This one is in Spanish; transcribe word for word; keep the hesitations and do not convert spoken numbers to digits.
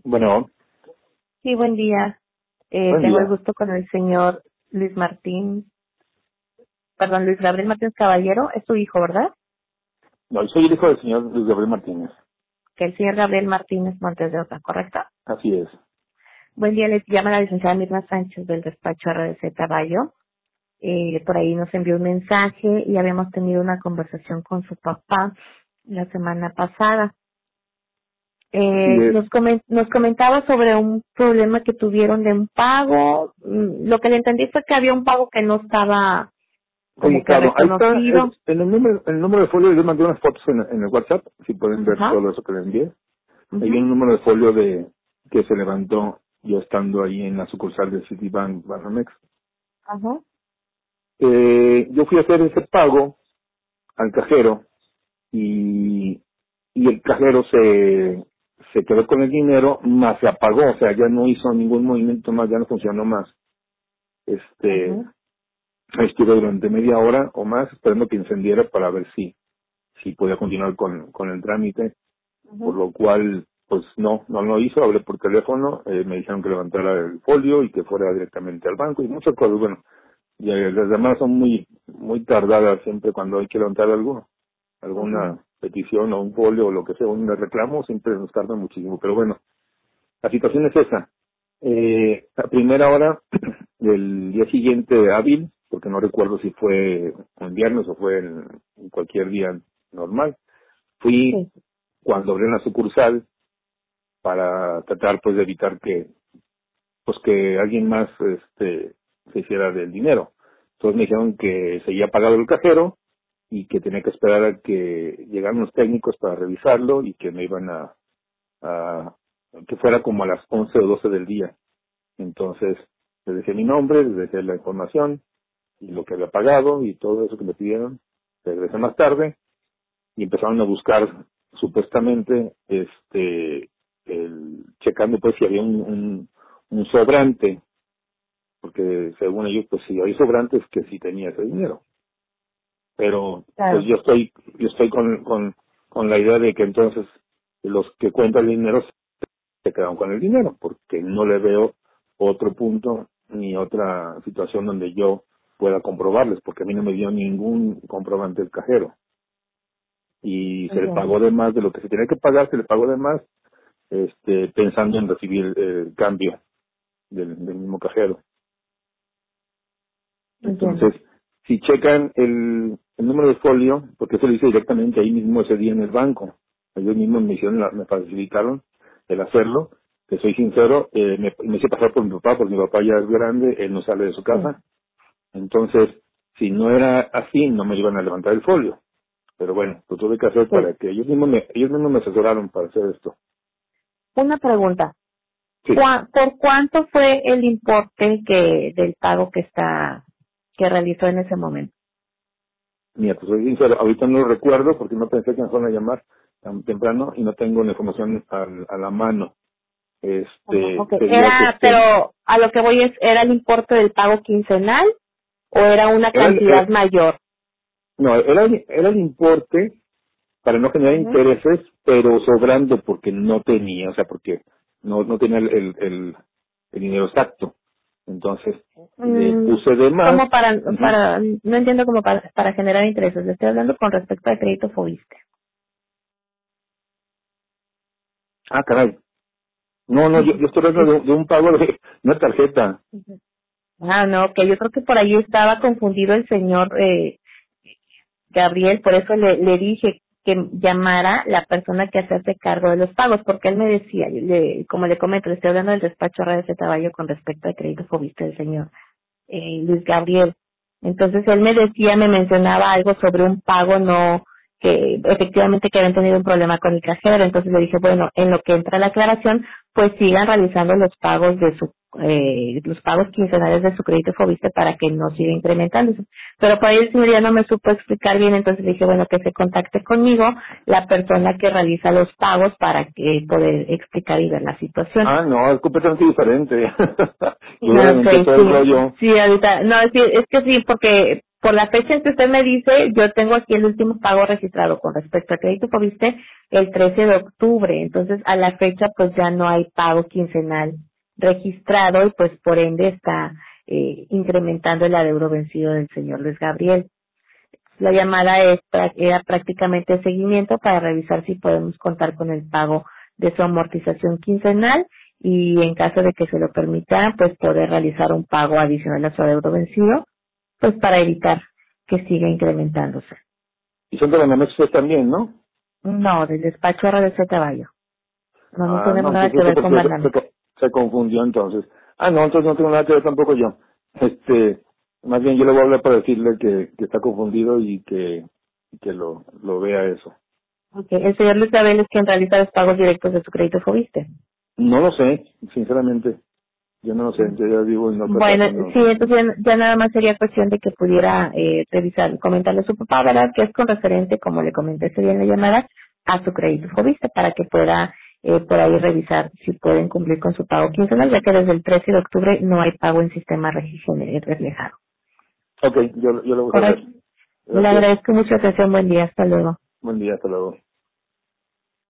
Bueno, Sí, buen día. Eh, buen tengo el día. gusto con el señor Luis Martín, perdón, Luis Gabriel Martínez Caballero. Es su hijo, ¿verdad? No, soy el hijo del señor Luis Gabriel Martínez. Que el señor Gabriel Martínez Montes de Oca, ¿correcto? Así es. Buen día, les llama la licenciada Mirna Sánchez del despacho R D C Caballo. Eh, por ahí nos envió un mensaje y habíamos tenido una conversación con su papá la semana pasada. Así Eh, es. nos, comen- nos comentaba sobre un problema que tuvieron de un pago. Mm, Lo que le entendí fue que había un pago que no estaba como que Registrado. Ahí está, reconocido. es- en el número, en el número de folio, yo mandé unas fotos en, en el WhatsApp, si pueden ver Ajá. todo eso que le envié. Hay Ujú. un número de folio de que se levantó yo estando ahí en la sucursal de Citibank Banamex. Ajá. Eh, yo fui a hacer ese pago al cajero y, y el cajero se, se quedó con el dinero, más se apagó, o sea, ya no hizo ningún movimiento más, ya no funcionó más. Este, Ajá. Estuve durante media hora o más esperando que encendiera para ver si si podía continuar con, con el trámite, por Ajá. lo cual pues no, no lo hizo, hablé por teléfono, eh, me dijeron que levantara el folio y que fuera directamente al banco y muchas cosas, bueno, y eh, las demás son muy muy tardadas siempre cuando hay que levantar algo, Ajá. alguna petición o un folio o lo que sea, un reclamo, siempre nos tarda muchísimo, pero bueno, la situación es esa. Eh, a primera hora del día siguiente hábil, porque no recuerdo si fue en viernes o fue en, en cualquier día normal, fui Sí. cuando abrí la sucursal para tratar pues de evitar que pues que alguien más este se hiciera del dinero. Entonces me dijeron que se había pagado el cajero y que tenía que esperar a que llegaran los técnicos para revisarlo y que me iban a, a que fuera como a las once o doce del día. Entonces, les dejé mi nombre, les dejé la información y lo que había pagado y todo eso que me pidieron. Regresé más tarde y empezaron a buscar supuestamente, este, el, checando pues si había un, un, un sobrante, porque según ellos pues si hay sobrantes que sí tenía ese dinero. Pero pues Claro. yo estoy, yo estoy con, con, con la idea de que entonces los que cuentan el dinero se quedaron con el dinero, porque no le veo otro punto ni otra situación donde yo pueda comprobarles, porque a mí no me dio ningún comprobante el cajero. Y se le Entiendo. pagó de más de lo que se tenía que pagar, se le pagó de más, este, pensando en recibir el cambio del, del mismo cajero. Entiendo. Entonces, si checan el, el número de folio, porque eso lo hice directamente ahí mismo ese día en el banco, ellos mismos me hicieron, la- me facilitaron el hacerlo, que soy sincero, eh, me, me hice pasar por mi papá, porque mi papá ya es grande, él no sale de su Sí. casa, entonces, si no era así, no me iban a levantar el folio, pero bueno, lo tuve que hacer Sí. para que ellos mismos me, ellos mismos me asesoraron para hacer esto. Una pregunta. Sí, ¿Cuá- ¿Por cuánto fue el importe que del pago que está que realizó en ese momento? mira, pues soy sincero, ahorita no lo recuerdo porque no pensé que me fueran a llamar tan temprano y no tengo la información al- a la mano. Ajá. Este, Okay. sería Era, cuestión, pero a lo que voy es, ¿era el importe del pago quincenal o era una era, el- cantidad era- mayor? no, era, el- era el importe para no generar Ujú. intereses, pero sobrando porque no tenía, o sea, porque no, no tenía el, el, el- el dinero exacto. Entonces, le Mm, puse de más. como para, Ujú. para, no entiendo como para, para generar intereses. Le estoy hablando con respecto al crédito Fobiste. Ah, caray. No, no, yo, yo estoy hablando de, un de un pago de una tarjeta. Ah, no, que yo creo que por ahí estaba confundido el señor eh, Gabriel, por eso le, le dije que llamara la persona que se hace cargo de los pagos, porque él me decía, le, como le comento, le estoy hablando del despacho R D C Caballo con respecto al crédito Fobiste del señor eh, Luis Gabriel. Entonces él me decía, me mencionaba algo sobre un pago no, que efectivamente que habían tenido un problema con el cajero. Entonces le dije, bueno, en lo que entra la aclaración, pues sigan realizando los pagos de su eh, los pagos quincenales de su crédito Fobiste para que no siga incrementándose. Pero por ahí el señor ya no me supo explicar bien, entonces le dije, bueno, que se contacte conmigo la persona que realiza los pagos para que poder explicar y ver la situación. Ah, no, es completamente diferente. Yo No, obviamente ok, todo el sí, rollo. sí, ahorita, no, es que, es que sí, porque por la fecha en que usted me dice, yo tengo aquí el último pago registrado con respecto a crédito Fobiste el trece de octubre, entonces a la fecha pues ya no hay pago quincenal registrado y pues por ende está eh, incrementando el adeudo vencido del señor Luis Gabriel. La llamada es, pra- era prácticamente de seguimiento para revisar si podemos contar con el pago de su amortización quincenal y en caso de que se lo permita, pues poder realizar un pago adicional a su adeudo vencido, pues para evitar que siga incrementándose. Y son de la Namexos también, ¿no? No, del despacho R D C Caballo. No, no Ah, tenemos no, nada entonces que no sé ver por con qué se, Banamex. se, se confundió entonces. Ah, no, entonces no tengo nada que ver tampoco yo. Este, más bien yo le voy a hablar para decirle que, que está confundido y que, y que lo, lo vea eso. Okay. El señor Luis Gabriel es quien realiza los pagos directos de su crédito Fobiste. No lo sé, sinceramente. Yo no lo sé, yo ya vivo en otra Bueno, casa, no. sí, entonces ya, ya nada más sería cuestión de que pudiera eh, revisar, comentarle a su papá, ¿verdad? Que es con referente, como le comenté ese día en la llamada, a su crédito Fobiste para que pueda eh, por ahí revisar si pueden cumplir con su pago quincenal, ya que desde el trece de octubre no hay pago en sistema registro- eh, reflejado. Ok, yo, yo lo voy a ver. Correcto. Le Gracias. agradezco mucho su atención. Buen día. Hasta luego. Buen día, hasta luego.